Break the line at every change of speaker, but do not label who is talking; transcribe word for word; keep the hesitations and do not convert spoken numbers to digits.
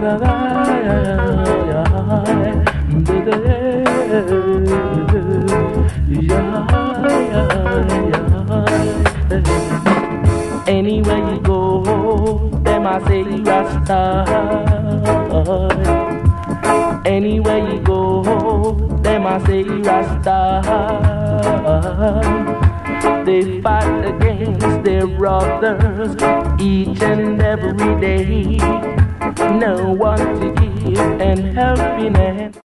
Anywhere you go, them I say Rasta. Anywhere you go, them I say Rasta. They fight against their brothers each and every day. No one to give and helping hand.